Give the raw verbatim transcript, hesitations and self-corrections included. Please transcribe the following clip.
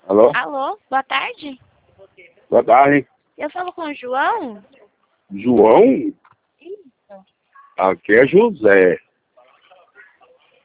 Alô? Alô, boa tarde. Boa tarde. Eu falo com o João? João? Isso. Aqui é José.